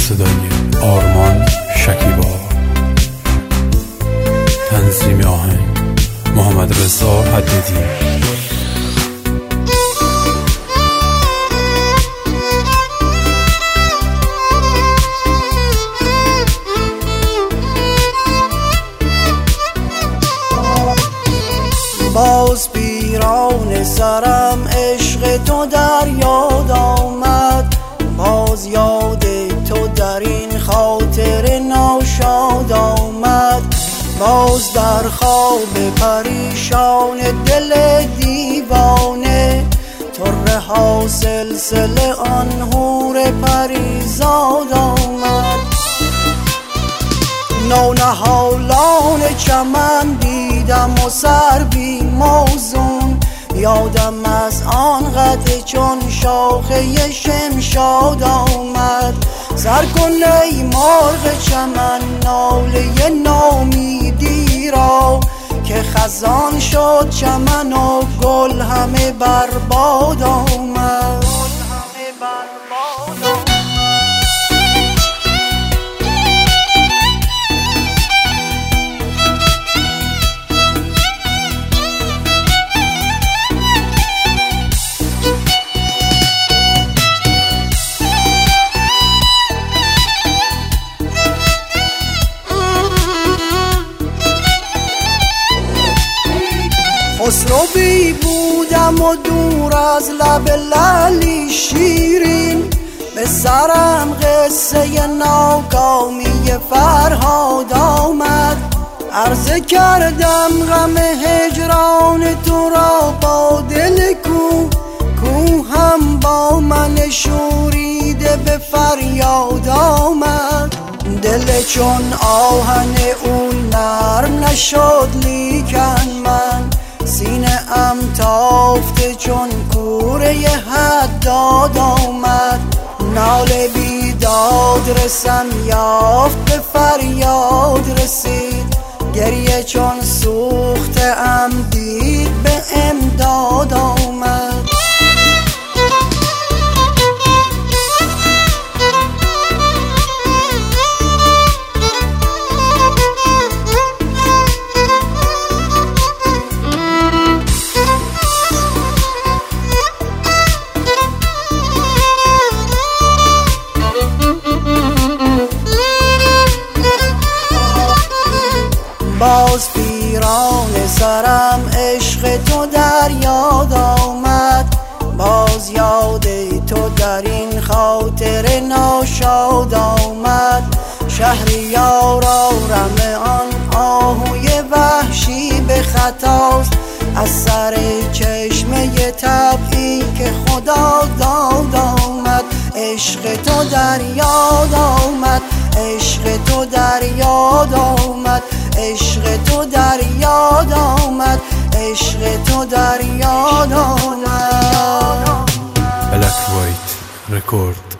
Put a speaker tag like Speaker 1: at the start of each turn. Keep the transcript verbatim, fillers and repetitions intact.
Speaker 1: صدای آرمان شکیبا، تنظیم آهنگ محمد رضا حدیدی.
Speaker 2: باز پیران سرم عشق تو در یاد آمد، باز یاد تو در این خاطر ناشاد آمد. باز در خواب پریشان دل دیوانه طره ها سلسله آن حور پریزاد آمد. نونهالان چمن دیدم و سر بی موزون، یادم از آن قد چون شاخه شمشاد آمد. سر کن ای مرغ چمن ناله نامیدی را، که خزان شد چمن و گل همه برباد آمد. خسروی بودم و دور از لب لعلی شیرین، به سرم قصه ناکامی فرهاد آمد. عرضه کردم غم هجران تو را با دل کو، کو هم با من شوریده به فریاد آمد. دل چون آهن اون نرم نشد لیکن من، سینه ام تافته چون کوره حداد آمد. ناله بیداد رسم یافت به فریاد رسید، گریه چون سوخته ام دید به امداد آمد. باز پیران سرم عشق تو در یاد آمد، باز یاد تو در این خاطر ناشاد آمد. شهریارا رم آن آهوی وحشی به خطاست، از سر چشمه طبعی که خدا داد آمد. عشق تو در یاد آمد، عشق تو در یاد آمد، عشق تو در یاد آمد، عشق تو در یاد آمد.
Speaker 1: بلک وایت رکورد.